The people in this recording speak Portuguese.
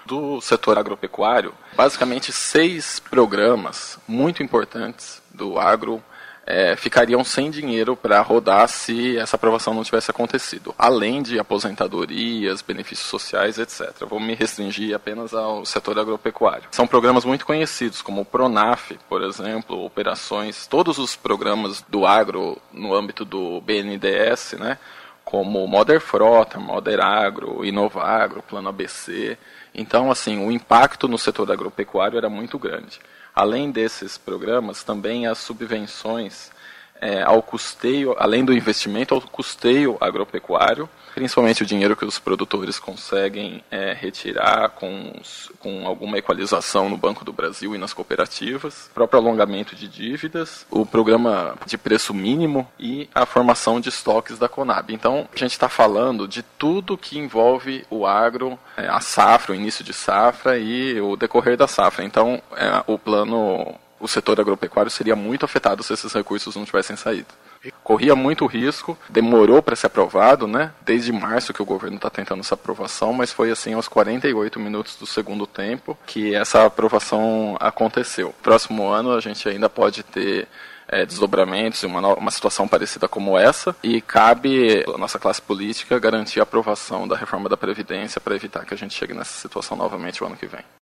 do setor agropecuário, basicamente 6 programas muito importantes do agro ficariam sem dinheiro para rodar se essa aprovação não tivesse acontecido, além de aposentadorias, benefícios sociais, etc. Vou me restringir apenas ao setor agropecuário. São programas muito conhecidos, como o PRONAF, por exemplo, operações, todos os programas do agro no âmbito do BNDES, né, como Moder Frota, Moder Agro, Inovagro, Plano ABC. Então, assim, o impacto no setor agropecuário era muito grande. Além desses programas, também as subvenções ao custeio, além do investimento, ao custeio agropecuário, principalmente o dinheiro que os produtores conseguem retirar com alguma equalização no Banco do Brasil e nas cooperativas, o próprio alongamento de dívidas, o programa de preço mínimo e a formação de estoques da Conab. Então, a gente está falando de tudo que envolve o agro, a safra, o início de safra e o decorrer da safra. Então, o setor agropecuário seria muito afetado se esses recursos não tivessem saído. Corria muito risco, demorou para ser aprovado, né? Desde março que o governo está tentando essa aprovação, mas foi assim aos 48 minutos do segundo tempo que essa aprovação aconteceu. Próximo ano a gente ainda pode ter desdobramentos e uma situação parecida como essa, e cabe à nossa classe política garantir a aprovação da reforma da Previdência para evitar que a gente chegue nessa situação novamente o ano que vem.